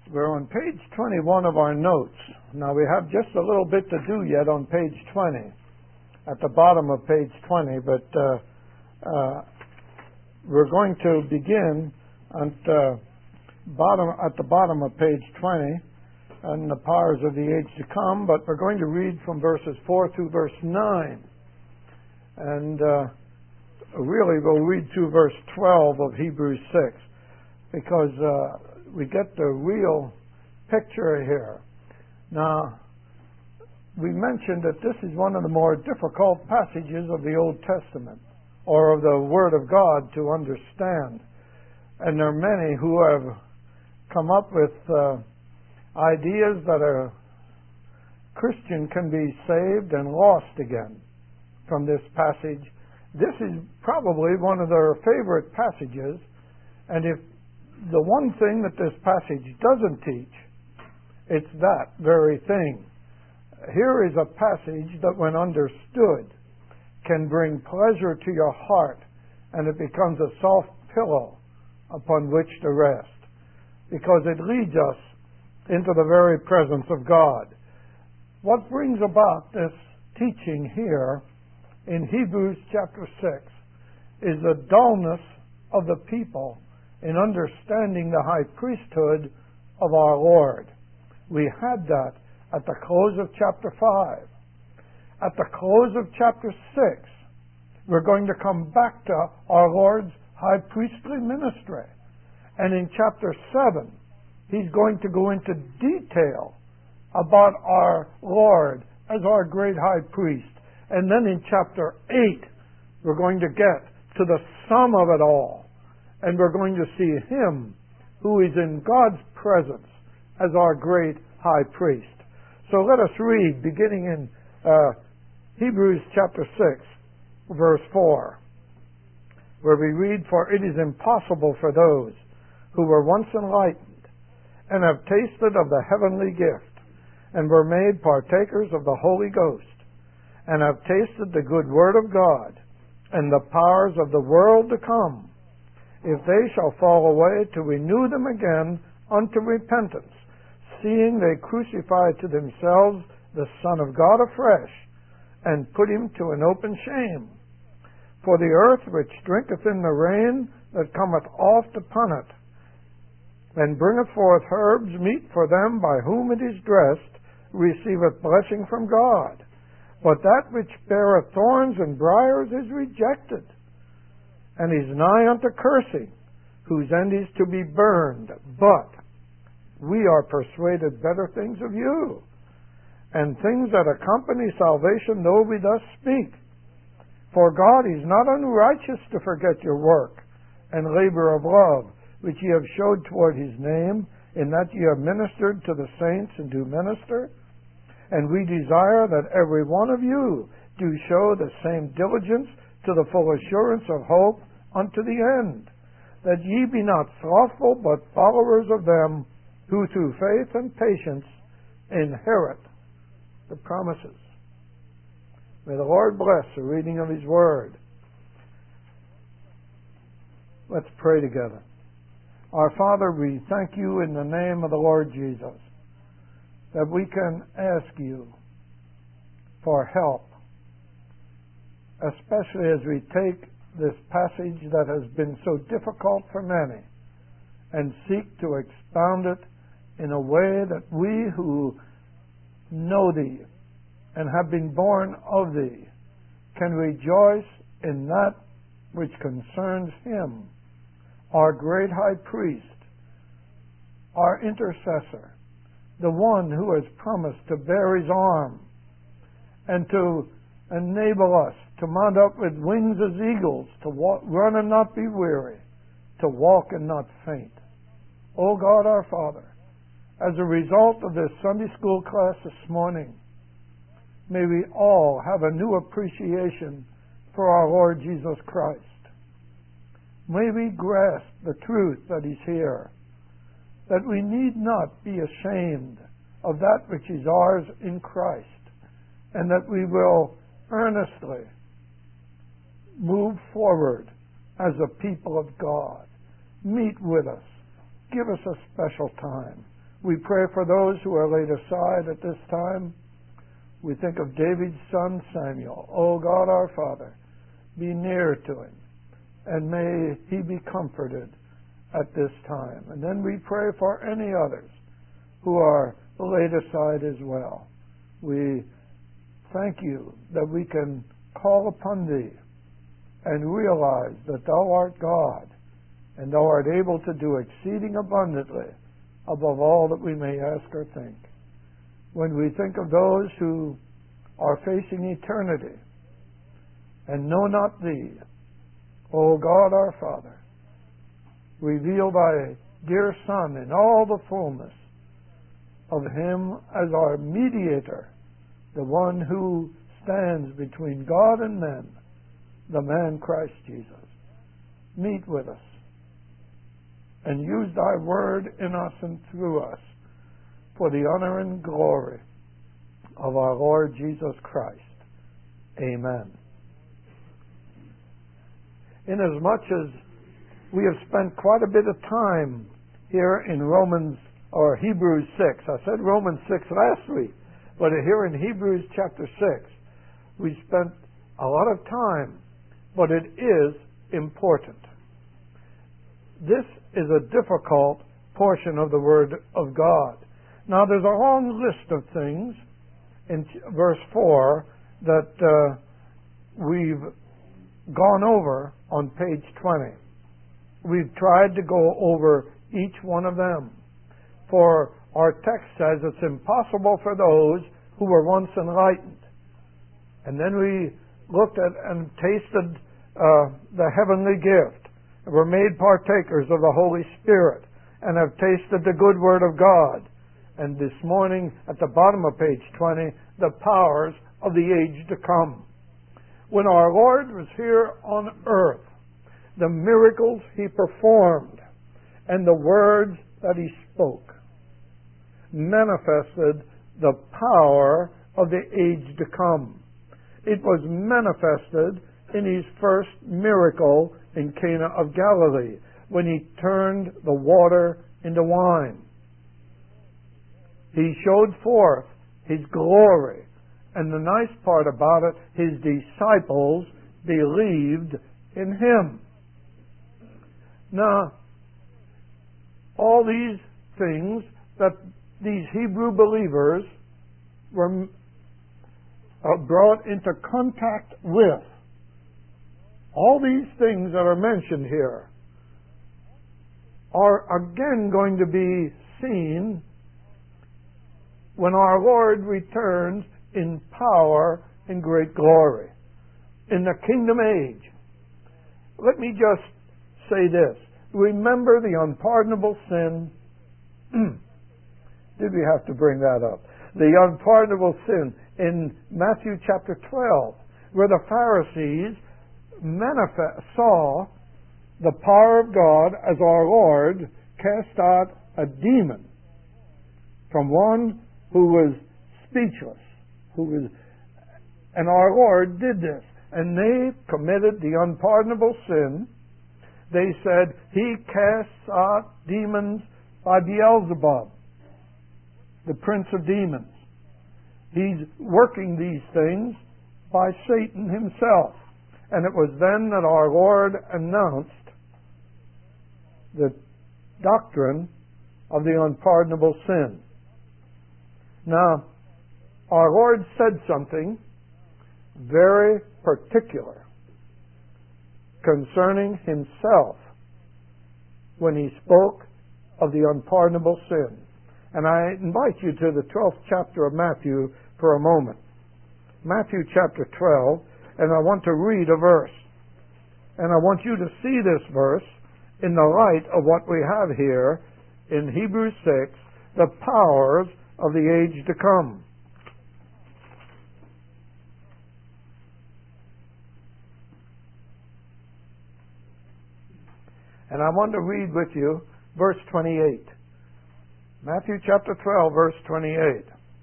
We're on page 21 of our notes. Now we have just a little bit to do yet on page 20, at the bottom of page 20, but we're going to begin at the bottom of page 20 and the powers of the age to come, but we're going to read from verses 4 through verse 9. And really we'll read through verse 12 of Hebrews 6 because we get the real picture here. Now, we mentioned that this is one of the more difficult passages of the Old Testament, or of the Word of God, to understand. And there are many who have come up with ideas that a Christian can be saved and lost again from this passage. This is probably one of their favorite passages, and if the one thing that this passage doesn't teach, it's that very thing. Here is a passage that, when understood, can bring pleasure to your heart, and it becomes a soft pillow upon which to rest, because it leads us into the very presence of God. What brings about this teaching here in Hebrews chapter 6 is the dullness of the people in understanding the high priesthood of our Lord. We had that at the close of chapter 5. At the close of chapter 6, we're going to come back to our Lord's high priestly ministry. And in chapter 7, he's going to go into detail about our Lord as our great high priest. And then in chapter 8, we're going to get to the sum of it all. And we're going to see him who is in God's presence as our great high priest. So let us read, beginning in Hebrews chapter 6, verse 4, where we read, "For it is impossible for those who were once enlightened and have tasted of the heavenly gift and were made partakers of the Holy Ghost and have tasted the good word of God and the powers of the world to come, if they shall fall away, to renew them again unto repentance, seeing they crucify to themselves the Son of God afresh, and put him to an open shame. For the earth which drinketh in the rain that cometh oft upon it, and bringeth forth herbs meet for them by whom it is dressed, receiveth blessing from God. But that which beareth thorns and briars is rejected, and is nigh unto cursing, whose end is to be burned. But we are persuaded better things of you, and things that accompany salvation, though we thus speak. For God is not unrighteous to forget your work and labor of love, which ye have showed toward his name, in that ye have ministered to the saints and do minister. And we desire that every one of you do show the same diligence to the full assurance of hope unto the end, that ye be not slothful, but followers of them who through faith and patience inherit the promises." May the Lord bless the reading of his word. Let's pray together. Our Father, we thank you in the name of the Lord Jesus that we can ask you for help, especially as we take this passage that has been so difficult for many and seek to expound it in a way that we who know thee and have been born of thee can rejoice in that which concerns him, our great high priest, our intercessor, the one who has promised to bear his arm and to enable us to mount up with wings as eagles, to run and not be weary, to walk and not faint. O God our Father, as a result of this Sunday school class this morning, may we all have a new appreciation for our Lord Jesus Christ. May we grasp the truth that is here, that we need not be ashamed of that which is ours in Christ, and that we will earnestly move forward as a people of God. Meet with us. Give us a special time. We pray for those who are laid aside at this time. We think of David's son Samuel. O God our Father, be near to him, and may he be comforted at this time. And then we pray for any others who are laid aside as well. We thank you that we can call upon thee and realize that thou art God, and thou art able to do exceeding abundantly above all that we may ask or think. When we think of those who are facing eternity and know not thee, O God our Father, reveal thy dear Son in all the fullness of him as our mediator, the one who stands between God and men, the man Christ Jesus. Meet with us and use thy word in us and through us for the honor and glory of our Lord Jesus Christ. Amen. Inasmuch as we have spent quite a bit of time here in Hebrews 6. I said Romans 6 last week, but here in Hebrews chapter 6, we spent a lot of time, but it is important. This is a difficult portion of the Word of God. Now, there's a long list of things in verse 4 that we've gone over on page 20. We've tried to go over each one of them. For our text says it's impossible for those who were once enlightened. And then we looked at and tasted the heavenly gift, and were made partakers of the Holy Spirit, and have tasted the good word of God. And this morning, at the bottom of page 20, the powers of the age to come. When our Lord was here on earth, the miracles he performed and the words that he spoke manifested the power of the age to come. It was manifested in his first miracle in Cana of Galilee, when he turned the water into wine. He showed forth his glory, and the nice part about it, his disciples believed in him. Now, all these things that these Hebrew believers were brought into contact with, all these things that are mentioned here are again going to be seen when our Lord returns in power and great glory in the kingdom age. Let me just say this. Remember the unpardonable sin. Did we have to bring that up? The unpardonable sin in Matthew chapter 12, where the Pharisees saw the power of God as our Lord cast out a demon from one who was speechless, and our Lord did this, and they committed the unpardonable sin. They said, he casts out demons by Beelzebub, the prince of demons. He's working these things by Satan himself. And it was then that our Lord announced the doctrine of the unpardonable sin. Now, our Lord said something very particular concerning himself when he spoke of the unpardonable sin. And I invite you to the 12th chapter of Matthew for a moment. Matthew chapter 12, and I want to read a verse. And I want you to see this verse in the light of what we have here in Hebrews 6, the powers of the age to come. And I want to read with you verse 28. Matthew chapter 12, verse 28.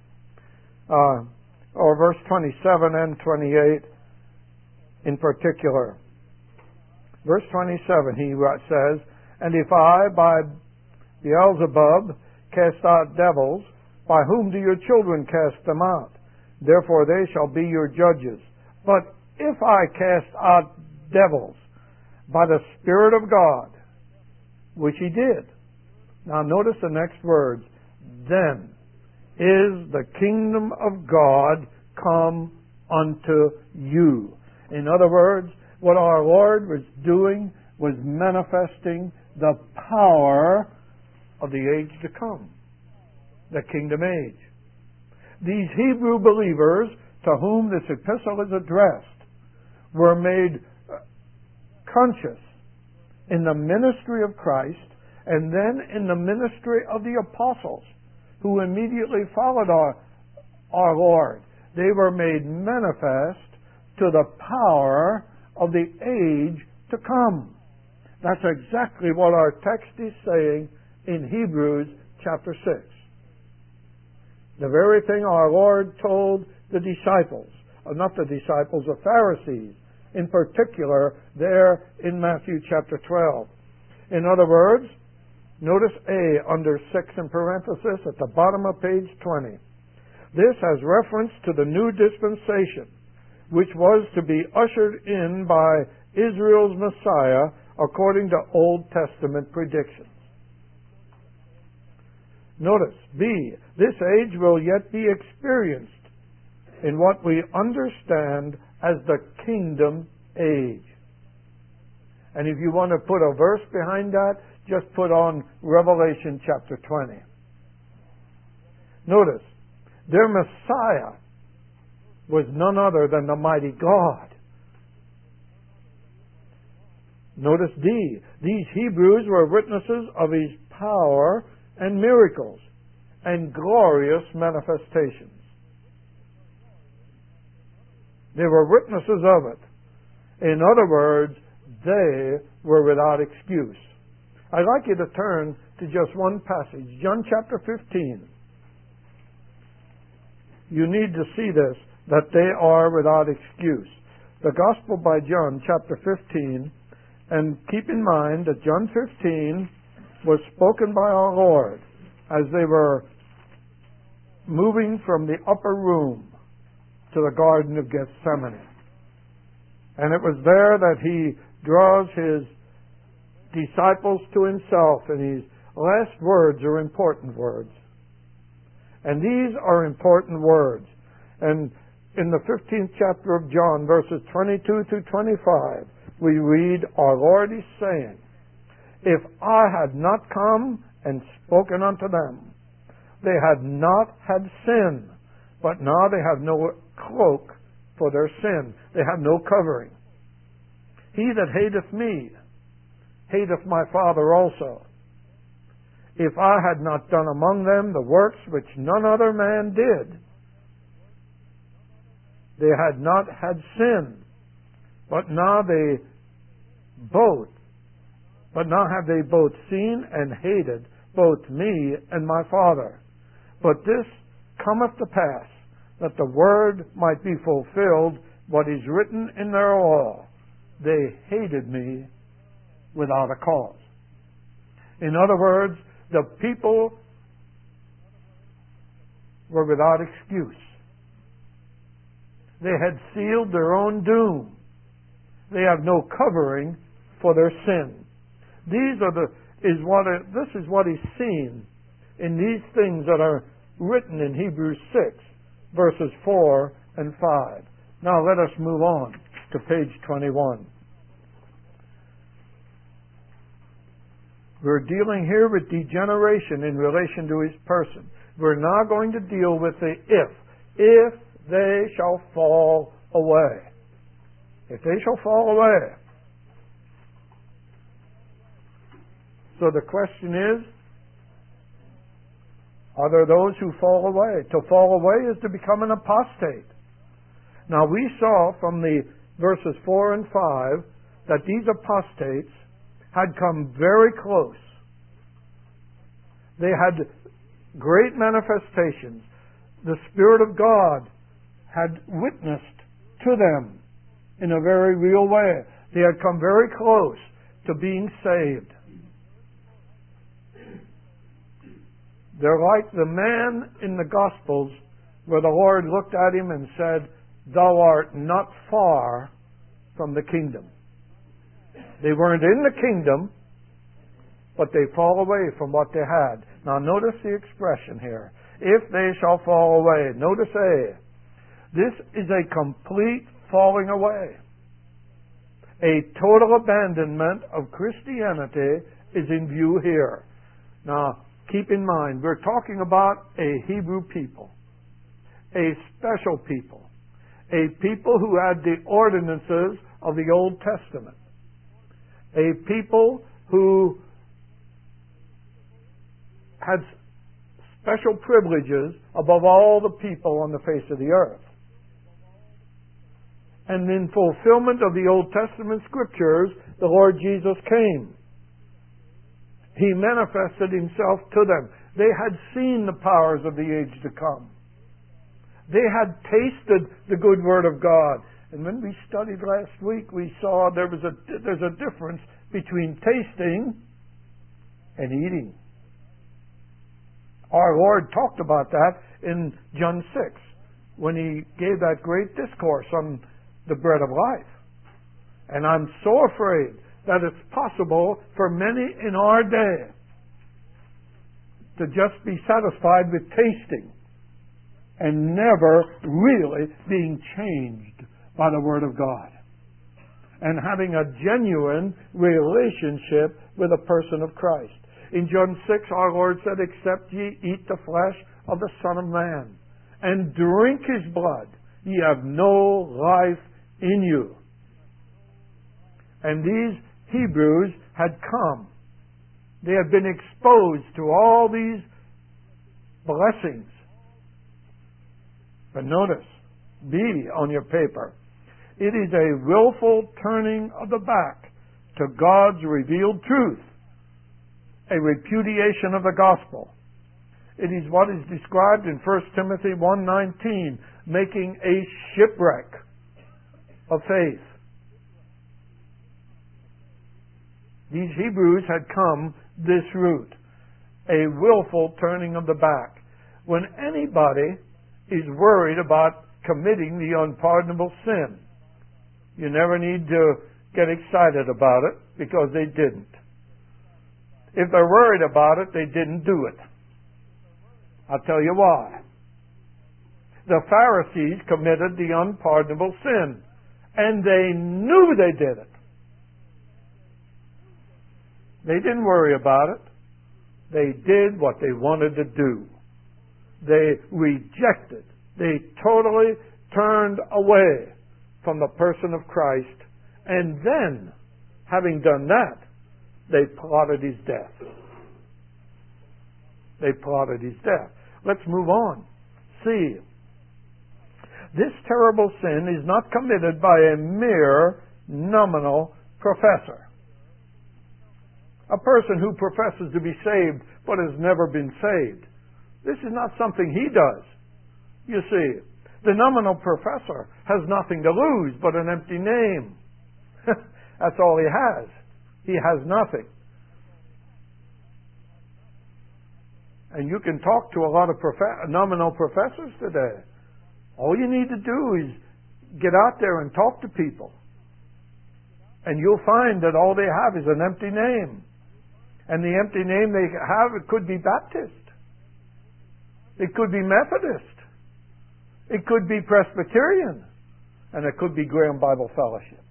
Or verse 27 and 28 in particular. Verse 27, he says, and if I, by Beelzebub, cast out devils, by whom do your children cast them out? Therefore they shall be your judges. But if I cast out devils by the Spirit of God, which he did. Now notice the next words. Then is the kingdom of God come unto you. In other words, what our Lord was doing was manifesting the power of the age to come, the kingdom age. These Hebrew believers to whom this epistle is addressed were made conscious in the ministry of Christ and then in the ministry of the apostles who immediately followed our Lord. They were made manifest to the power of the age to come. That's exactly what our text is saying in Hebrews chapter 6. The very thing our Lord told the disciples, not the disciples, the Pharisees, in particular, there in Matthew chapter 12. In other words, notice A under 6 in parenthesis at the bottom of page 20. This has reference to the new dispensation, which was to be ushered in by Israel's Messiah according to Old Testament predictions. Notice, B, this age will yet be experienced in what we understand as the kingdom age. And if you want to put a verse behind that, just put on Revelation chapter 20. Notice, their Messiah was none other than the mighty God. Notice D, these Hebrews were witnesses of his power and miracles and glorious manifestations. They were witnesses of it. In other words, they were without excuse. I'd like you to turn to just one passage, John chapter 15. You need to see this, that they are without excuse. The Gospel by John chapter 15, and keep in mind that John 15 was spoken by our Lord as they were moving from the upper room to the Garden of Gethsemane. And it was there that he draws his disciples to himself, and his last words are important words. And these are important words. And in the 15th chapter of John, verses 22 through 25, we read, our Lord is saying, if I had not come and spoken unto them, they had not had sin, but now they have no cloak for their sin. They have no covering. He that hateth me, hateth my Father also. If I had not done among them the works which none other man did, they had not had sin, but now have they both seen and hated both me and my Father. But this cometh to pass, that the word might be fulfilled, what is written in their law. They hated me without a cause. In other words, the people were without excuse. They had sealed their own doom. They have no covering for their sin. This is what is seen in these things that are written in Hebrews 6, verses 4 and 5. Now let us move on to page 21. We're dealing here with degeneration in relation to his person. We're now going to deal with the if they shall fall away. If they shall fall away. So the question is, are there those who fall away? To fall away is to become an apostate. Now we saw from the verses 4 and 5 that these apostates had come very close. They had great manifestations. The Spirit of God had witnessed to them in a very real way. They had come very close to being saved. They're like the man in the Gospels where the Lord looked at him and said, "Thou art not far from the kingdom." They weren't in the kingdom, but they fall away from what they had. Now notice the expression here. If they shall fall away. Notice A. This is a complete falling away. A total abandonment of Christianity is in view here. Now, keep in mind, we're talking about a Hebrew people, a special people, a people who had the ordinances of the Old Testament, a people who had special privileges above all the people on the face of the earth. And in fulfillment of the Old Testament scriptures, the Lord Jesus came. He manifested himself to them. They had seen the powers of the age to come. They had tasted the good word of God. And when we studied last week, we saw there's a difference between tasting and eating. Our Lord talked about that in John 6 when He gave that great discourse on the bread of life. And I'm so afraid that it's possible for many in our day to just be satisfied with tasting and never really being changed by the Word of God and having a genuine relationship with a person of Christ. In John 6, our Lord said, "Except ye eat the flesh of the Son of Man and drink His blood, ye have no life in you." And these Hebrews had come. They had been exposed to all these blessings. But notice, B on your paper, it is a willful turning of the back to God's revealed truth, a repudiation of the gospel. It is what is described in 1 Timothy 1:19, making a shipwreck of faith. These Hebrews had come this route, a willful turning of the back. When anybody is worried about committing the unpardonable sin, you never need to get excited about it because they didn't. If they're worried about it, they didn't do it. I'll tell you why. The Pharisees committed the unpardonable sin, and they knew they did it. They didn't worry about it. They did what they wanted to do. They rejected. They totally turned away from the person of Christ, and then, having done that, they plotted His death. They plotted His death. Let's move on. See, this terrible sin is not committed by a mere nominal professor. A person who professes to be saved but has never been saved. This is not something he does. You see, the nominal professor has nothing to lose but an empty name. That's all he has. He has nothing. And you can talk to a lot of nominal professors today. All you need to do is get out there and talk to people. And you'll find that all they have is an empty name. And the empty name they have, it could be Baptist. It could be Methodist. It could be Presbyterian. And it could be Graham Bible Fellowship.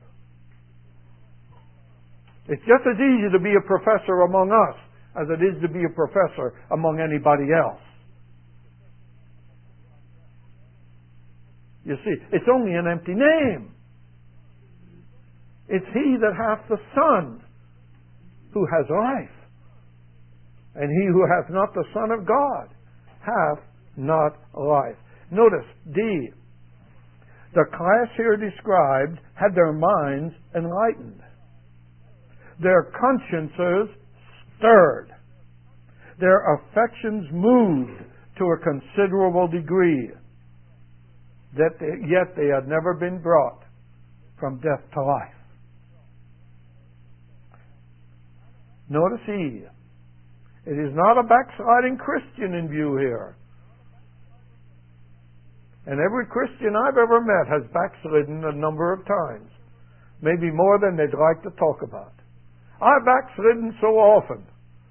It's just as easy to be a professor among us as it is to be a professor among anybody else. You see, it's only an empty name. It's He that hath the Son who has life. And he who hath not the Son of God hath not life. Notice, D. The class here described had their minds enlightened. Their consciences stirred. Their affections moved to a considerable degree. Yet they had never been brought from death to life. Notice E. It is not a backsliding Christian in view here. And every Christian I've ever met has backslidden a number of times. Maybe more than they'd like to talk about. I've backslidden so often.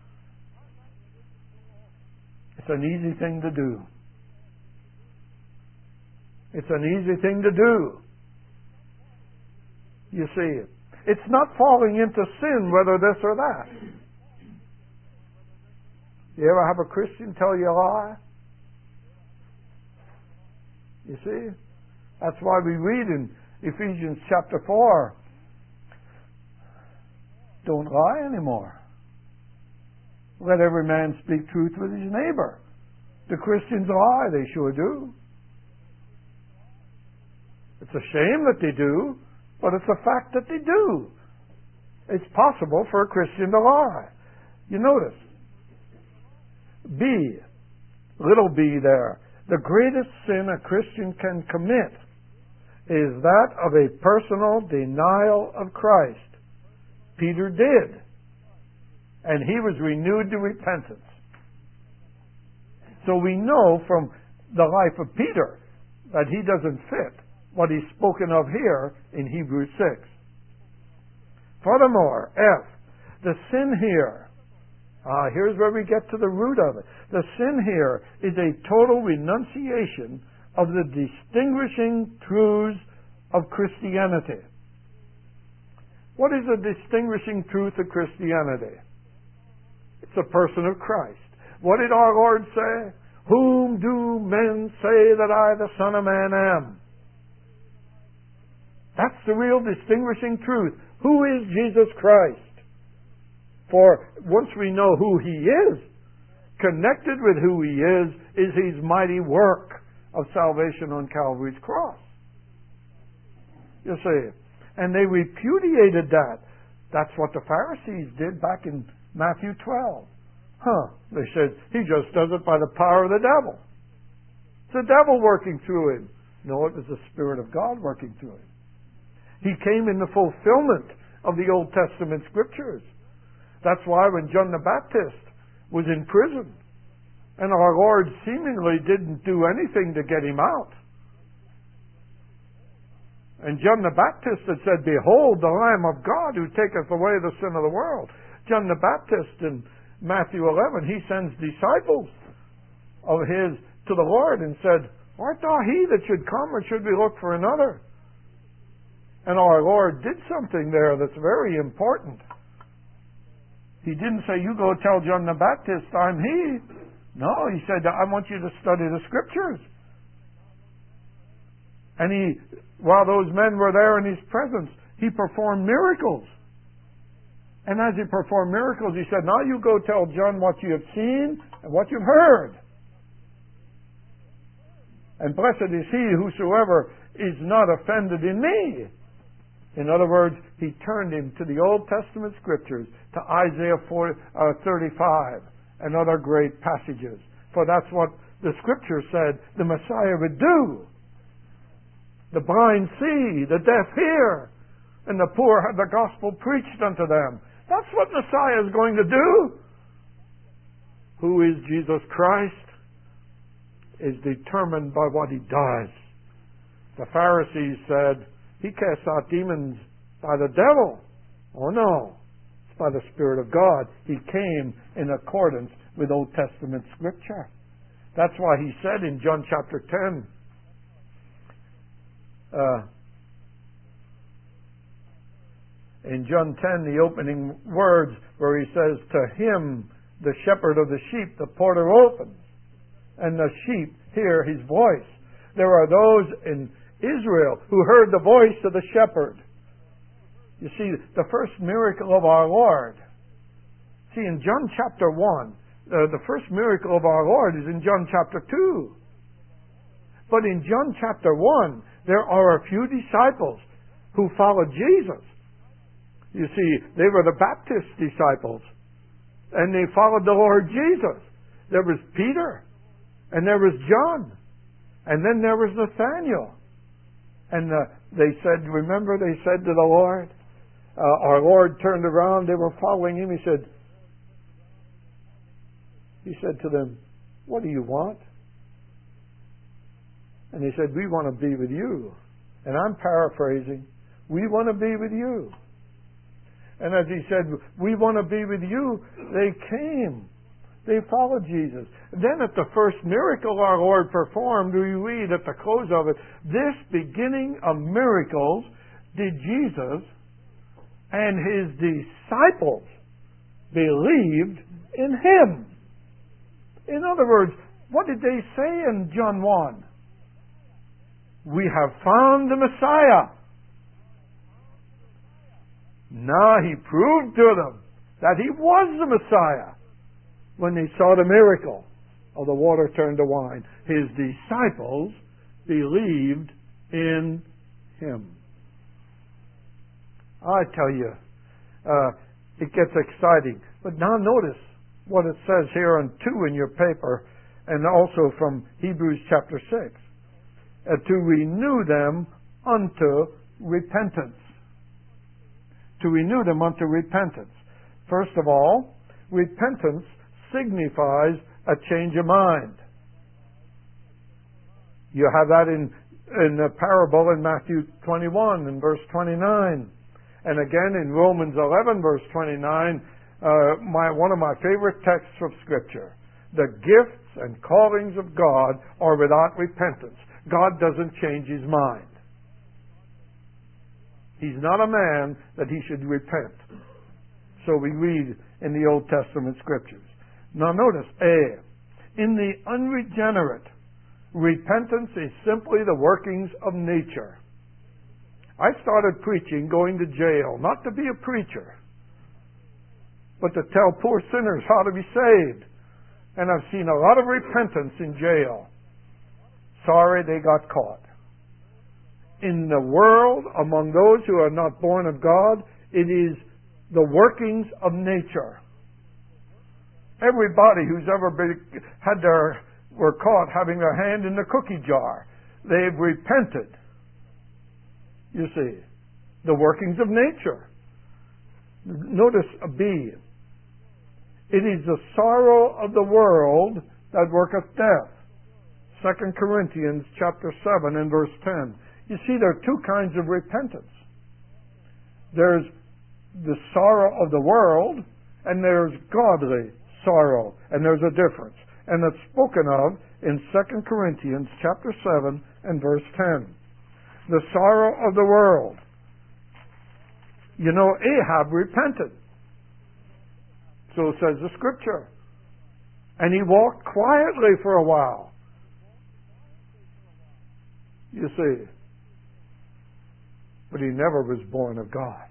It's an easy thing to do. It's an easy thing to do. You see, it's not falling into sin, whether this or that. You ever have a Christian tell you a lie? You see? That's why we read in Ephesians chapter 4, don't lie anymore. Let every man speak truth with his neighbor. The Christians lie, they sure do. It's a shame that they do, but it's a fact that they do. It's possible for a Christian to lie. You notice, B, little b there, the greatest sin a Christian can commit is that of a personal denial of Christ. Peter did. And he was renewed to repentance. So we know from the life of Peter that he doesn't fit what he's spoken of here in Hebrews 6. Furthermore, F, the sin here, here's where we get to the root of it. The sin here is a total renunciation of the distinguishing truths of Christianity. What is the distinguishing truth of Christianity? It's the person of Christ. What did our Lord say? Whom do men say that I, the Son of Man, am? That's the real distinguishing truth. Who is Jesus Christ? For once we know who He is, connected with who He is His mighty work of salvation on Calvary's cross. You see, and they repudiated that. That's what the Pharisees did back in Matthew 12. They said, He just does it by the power of the devil. It's the devil working through Him. No, it was the Spirit of God working through Him. He came in the fulfillment of the Old Testament Scriptures. That's why when John the Baptist was in prison, and our Lord seemingly didn't do anything to get him out, and John the Baptist had said, Behold, the Lamb of God who taketh away the sin of the world. John the Baptist in Matthew 11, he sends disciples of his to the Lord and said, Art thou he that should come, or should we look for another? And our Lord did something there that's very important. He didn't say, You go tell John the Baptist I'm he. No, He said, I want you to study the Scriptures. And while those men were there in His presence, He performed miracles. And as He performed miracles, He said, Now you go tell John what you have seen and what you've heard. And blessed is he whosoever is not offended in me. In other words, He turned him to the Old Testament Scriptures, to Isaiah 35 and other great passages. For that's what the Scripture said the Messiah would do. The blind see, the deaf hear, and the poor have the gospel preached unto them. That's what Messiah is going to do. Who is Jesus Christ is determined by what He does. The Pharisees said, He casts out demons by the devil. Oh no, it's by the Spirit of God. He came in accordance with Old Testament Scripture. That's why He said in John chapter 10, in John 10, the opening words where He says, To him, the shepherd of the sheep, the porter opens, and the sheep hear His voice. There are those in Israel who heard the voice of the shepherd. You see, the first miracle of our Lord. See, in John chapter 1, the first miracle of our Lord is in John chapter 2. But in John chapter 1, there are a few disciples who followed Jesus. You see, they were the Baptist disciples, and they followed the Lord Jesus. There was Peter, and there was John, and then there was Nathaniel. And they said, remember, they said to the Lord, our Lord turned around, they were following Him. He said, He said to them, "What do you want?" And they said, "We want to be with you." And I'm paraphrasing, "We want to be with you." And as he said, "We want to be with you," they came. They followed Jesus. Then at the first miracle our Lord performed, we read at the close of it, "This beginning of miracles did Jesus and his disciples believed in him." In other words, what did they say in John 1? "We have found the Messiah." Now he proved to them that he was the Messiah when they saw the miracle of the water turned to wine. His disciples believed in him. I tell you, it gets exciting. But now notice what it says here on 2 in your paper, and also from Hebrews chapter 6. To renew them unto repentance. To renew them unto repentance. First of all, repentance signifies a change of mind. You have that in the parable in Matthew 21 and verse 29. And again in Romans 11 verse 29, one of my favorite texts of Scripture. The gifts and callings of God are without repentance. God doesn't change his mind. He's not a man that he should repent. So we read in the Old Testament Scriptures. Now notice, in the unregenerate, repentance is simply the workings of nature. I started preaching going to jail, not to be a preacher, but to tell poor sinners how to be saved. And I've seen a lot of repentance in jail. Sorry they got caught. In the world, among those who are not born of God, it is the workings of nature. Everybody who's ever were caught having their hand in the cookie jar, they've repented. You see, the workings of nature. Notice a B. It is the sorrow of the world that worketh death. 2 Corinthians chapter 7 and verse 10. You see, there are 2 kinds of repentance. There's the sorrow of the world, and there's godly sorrow, and there's a difference. And it's spoken of in 2 Corinthians chapter 7 and verse 10. The sorrow of the world. You know, Ahab repented. So says the Scripture. And he walked quietly for a while. You see. But he never was born of God.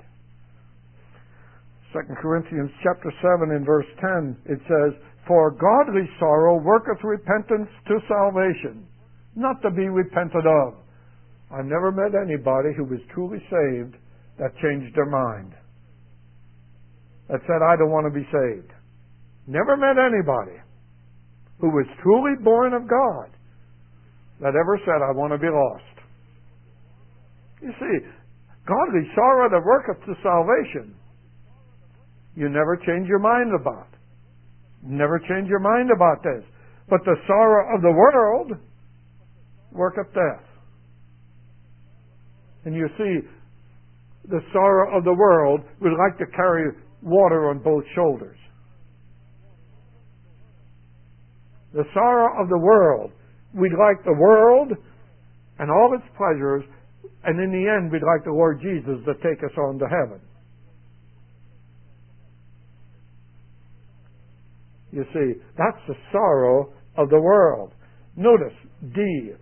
2 Corinthians chapter 7 and verse 10, it says, "For godly sorrow worketh repentance to salvation, not to be repented of." I've never met anybody who was truly saved that changed their mind. That said, "I don't want to be saved." Never met anybody who was truly born of God that ever said, "I want to be lost." You see, godly sorrow that worketh to salvation, you never change your mind about. Never change your mind about this. But the sorrow of the world worketh death. And you see, the sorrow of the world would like to carry water on both shoulders. The sorrow of the world, we'd like the world and all its pleasures, and in the end we'd like the Lord Jesus to take us on to heaven. You see, that's the sorrow of the world. Notice, D,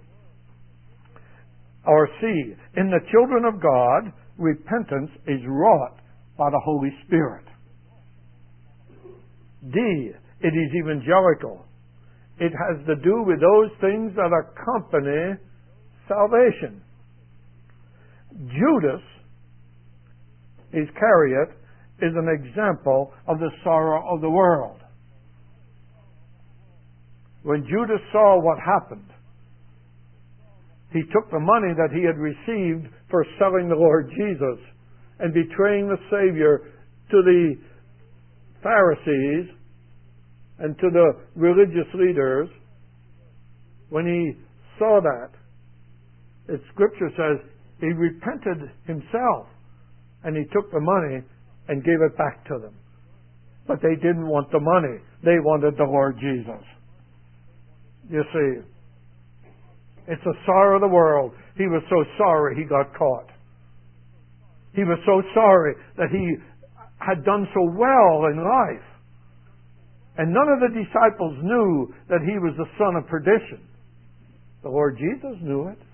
or C, in the children of God, repentance is wrought by the Holy Spirit. D, it is evangelical. It has to do with those things that accompany salvation. Judas Iscariot is an example of the sorrow of the world. When Judas saw what happened, he took the money that he had received for selling the Lord Jesus and betraying the Savior to the Pharisees and to the religious leaders, when he saw that, Scripture says he repented himself and he took the money and gave it back to them. But they didn't want the money. They wanted the Lord Jesus. You see, it's a sorrow of the world. He was so sorry he got caught. He was so sorry that he had done so well in life. And none of the disciples knew that he was the son of perdition. The Lord Jesus knew it.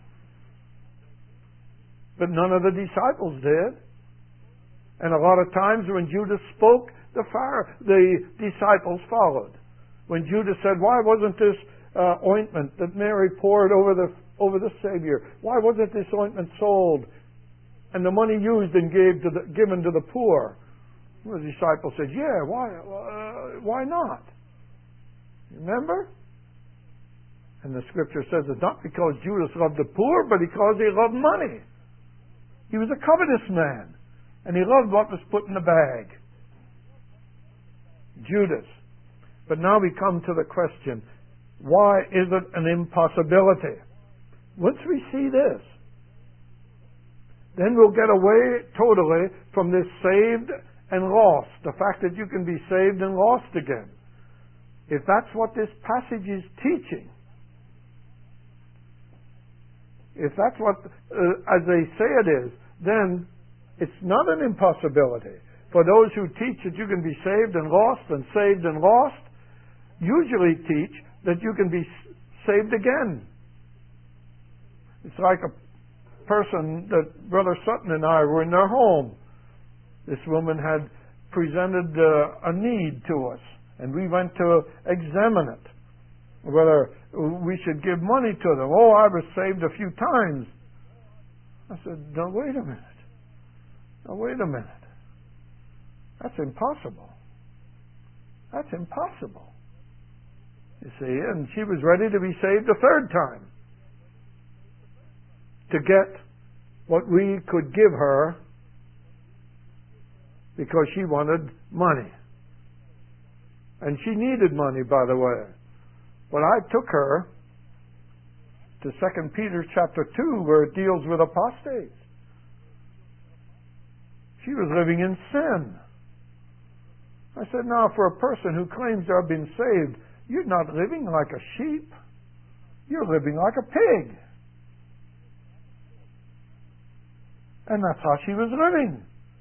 But none of the disciples did. And a lot of times when Judas spoke, the disciples followed. When Judas said, "Why wasn't this ointment that Mary poured over the Savior, why wasn't this ointment sold and the money used and given to the poor?" The disciples said, "Yeah, why not?" Remember? And the Scripture says it's not because Judas loved the poor, but because he loved money. He was a covetous man, and he loved what was put in the bag. Judas. But now we come to the question, why is it an impossibility? Once we see this, then we'll get away totally from this saved and lost, the fact that you can be saved and lost again. If that's what this passage is teaching, if that's what, as they say it is, then it's not an impossibility. For those who teach that you can be saved and saved and lost, usually teach that you can be saved again. It's like a person that Brother Sutton and I were in their home. This woman had presented a need to us, and we went to examine it, whether we should give money to them. "Oh, I was saved a few times." I said, "No, wait a minute. Now, wait a minute. That's impossible. That's impossible." You see, and she was ready to be saved a third time to get what we could give her because she wanted money. And she needed money, by the way. But I took her to 2 Peter chapter 2, where it deals with apostates. She was living in sin. I said, "Now, for a person who claims to have been saved, you're not living like a sheep. You're living like a pig." And that's how she was living.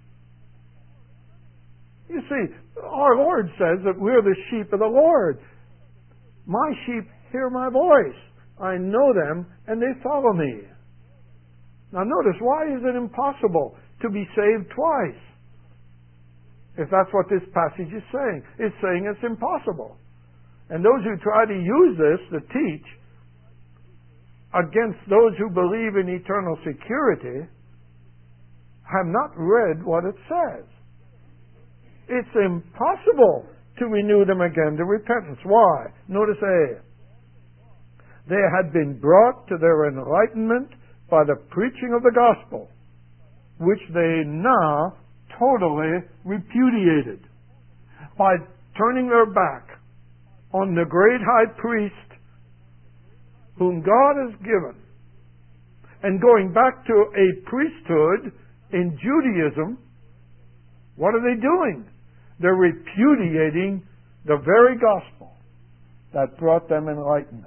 You see, our Lord says that we're the sheep of the Lord. "My sheep hear my voice. I know them, and they follow me." Now notice, why is it impossible to be saved twice? If that's what this passage is saying. It's saying it's impossible. And those who try to use this to teach against those who believe in eternal security have not read what it says. It's impossible to renew them again to repentance. Why? Notice A. They had been brought to their enlightenment by the preaching of the gospel, which they now totally repudiated. By turning their back on the great high priest whom God has given and going back to a priesthood in Judaism, what are they doing? They're repudiating the very gospel that brought them enlightenment.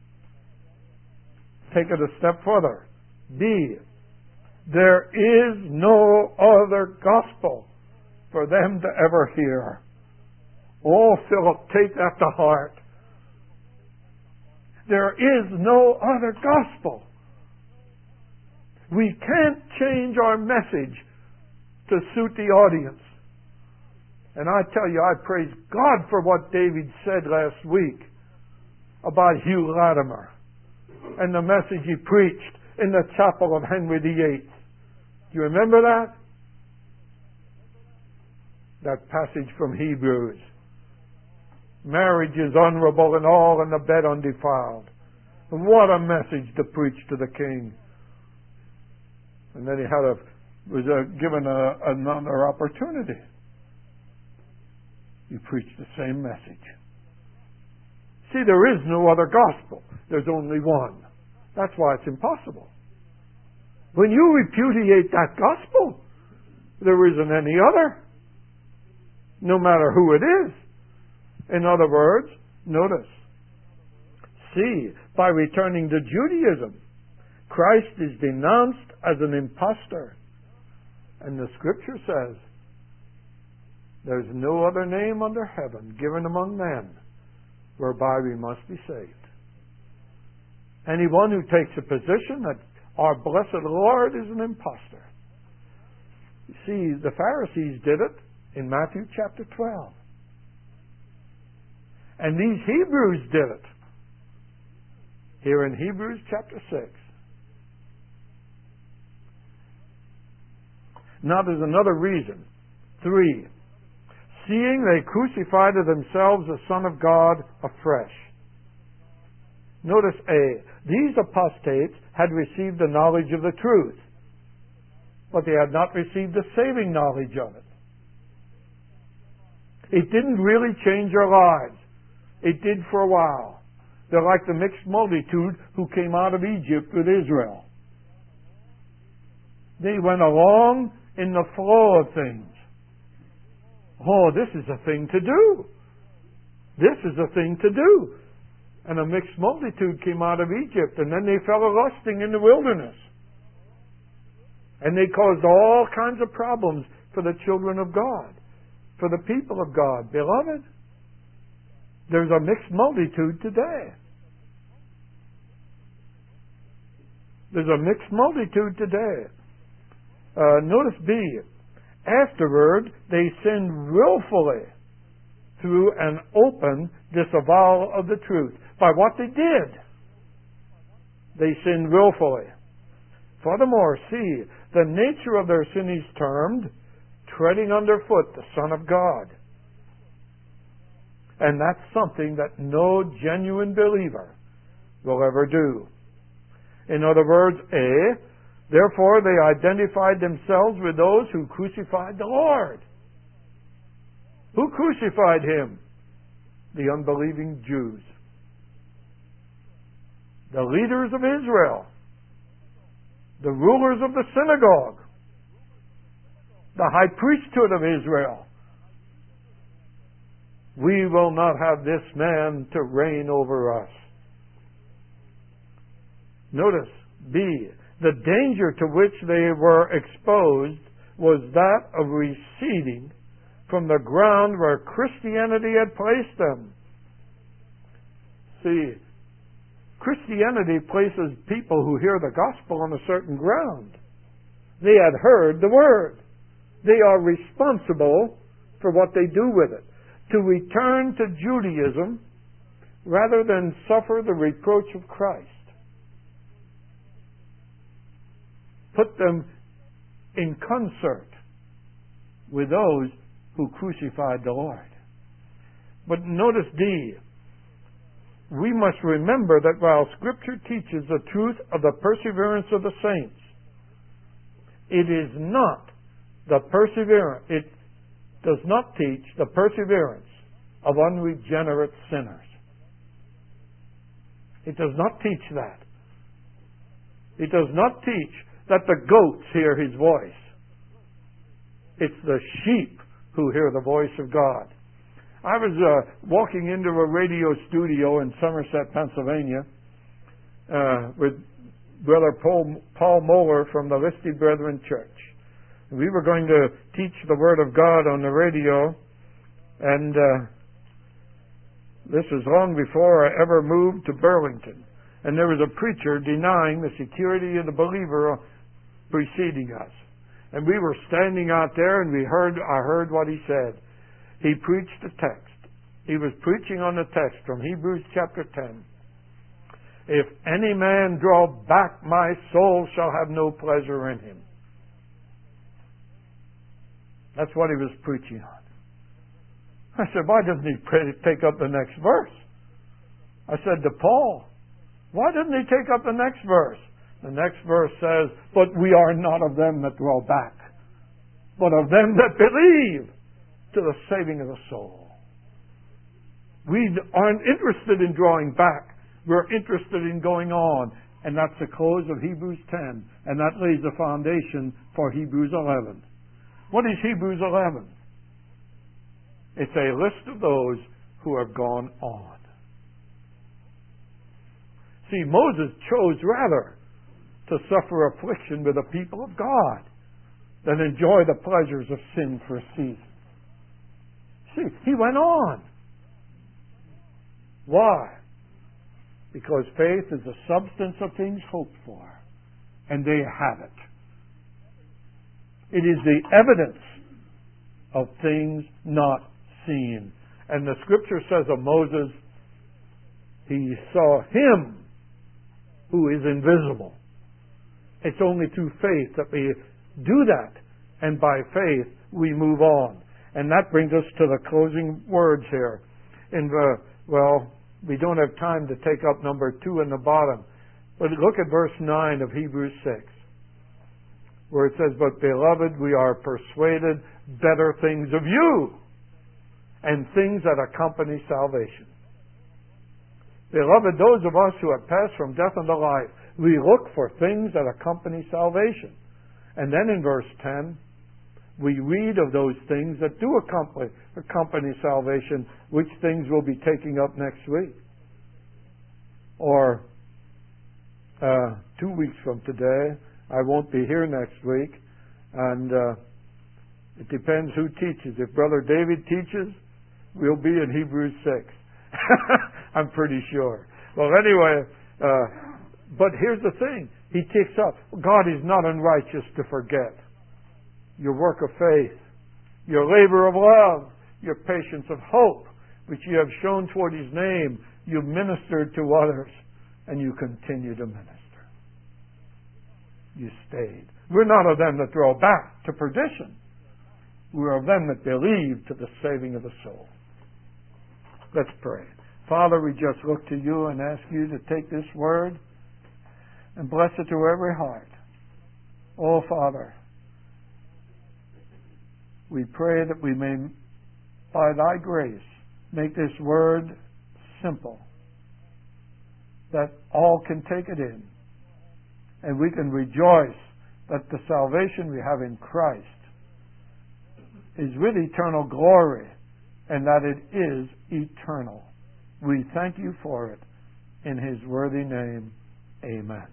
Take it a step further. B. There is no other gospel for them to ever hear. Oh, Philip, take that to heart. There is no other gospel. We can't change our message to suit the audience. And I tell you, I praise God for what David said last week about Hugh Latimer and the message he preached in the chapel of Henry VIII. Do you remember that? That passage from Hebrews. Marriage is honorable and all in the bed undefiled. What a message to preach to the king. And then he was given another opportunity. He preached the same message. See, there is no other gospel. There's only one. That's why it's impossible. When you repudiate that gospel, there isn't any other, no matter who it is. In other words, notice, see, by returning to Judaism, Christ is denounced as an impostor. And the Scripture says, there's no other name under heaven given among men whereby we must be saved. Anyone who takes a position that our blessed Lord is an impostor. You see, the Pharisees did it in Matthew chapter 12. And these Hebrews did it here in Hebrews chapter 6. Now there's another reason. 3. Seeing they crucified to themselves the Son of God afresh. Notice A. These apostates had received the knowledge of the truth, but they had not received the saving knowledge of it. It didn't really change their lives. It did for a while. They're like the mixed multitude who came out of Egypt with Israel. They went along in the flow of things. Oh, this is a thing to do. This is a thing to do. And a mixed multitude came out of Egypt, and then they fell a-lusting in the wilderness. And they caused all kinds of problems for the children of God, for the people of God. Beloved, there's a mixed multitude today. There's a mixed multitude today. Notice B. Afterward, they sinned willfully through an open disavowal of the truth. By what they did, they sinned willfully. Furthermore, see, the nature of their sin is termed treading underfoot the Son of God. And that's something that no genuine believer will ever do. In other words, A, therefore they identified themselves with those who crucified the Lord. Who crucified Him? The unbelieving Jews. The leaders of Israel. The rulers of the synagogue. The high priesthood of Israel. We will not have this man to reign over us. Notice, B, the danger to which they were exposed was that of receding from the ground where Christianity had placed them. See, Christianity places people who hear the gospel on a certain ground. They had heard the word. They are responsible for what they do with it. To return to Judaism rather than suffer the reproach of Christ. Put them in concert with those who crucified the Lord. But notice D. We must remember that while Scripture teaches the truth of the perseverance of the saints, it is not the perseverance. It does not teach the perseverance of unregenerate sinners. It does not teach that. It does not teach that the goats hear His voice. It's the sheep who hear the voice of God. I was walking into a radio studio in Somerset, Pennsylvania, with Brother Paul Moeller from the Listed Brethren Church. We were going to teach the Word of God on the radio, and this was long before I ever moved to Burlington. And there was a preacher denying the security of the believer preceding us. And we were standing out there, and I heard what he said. He preached a text. He was preaching on the text from Hebrews chapter 10. If any man draw back, my soul shall have no pleasure in him. That's what he was preaching on. I said, why doesn't he take up the next verse? I said to Paul, why doesn't he take up the next verse? The next verse says, but we are not of them that draw back, but of them that believe to the saving of the soul. We aren't interested in drawing back. We're interested in going on. And that's the close of Hebrews 10. And that lays the foundation for Hebrews 11. What is Hebrews 11? It's a list of those who have gone on. See, Moses chose rather to suffer affliction with the people of God than enjoy the pleasures of sin for a season. See, he went on. Why? Because faith is the substance of things hoped for, and they have it. It is the evidence of things not seen. And the Scripture says of Moses, he saw him who is invisible. It's only through faith that we do that, and by faith we move on. And that brings us to the closing words here. We don't have time to take up number 2 in the bottom. But look at verse 9 of Hebrews 6, where it says, "But beloved, we are persuaded better things of you, and things that accompany salvation." Beloved, those of us who have passed from death unto life, we look for things that accompany salvation. And then in verse 10, we read of those things that do accompany salvation, which things we'll be taking up next week. Or 2 weeks from today. I won't be here next week. And it depends who teaches. If Brother David teaches, we'll be in Hebrews 6. I'm pretty sure. Well, anyway, but here's the thing. He takes up, God is not unrighteous to forget your work of faith, your labor of love, your patience of hope, which you have shown toward His name. You ministered to others, and you continue to minister. You stayed. We're not of them that draw back to perdition. We're of them that believe to the saving of the soul. Let's pray. Father, we just look to You and ask You to take this word and bless it to every heart. Oh, Father, we pray that we may, by Thy grace, make this word simple, that all can take it in, and we can rejoice that the salvation we have in Christ is with eternal glory, and that it is eternal. We thank You for it. In His worthy name, amen.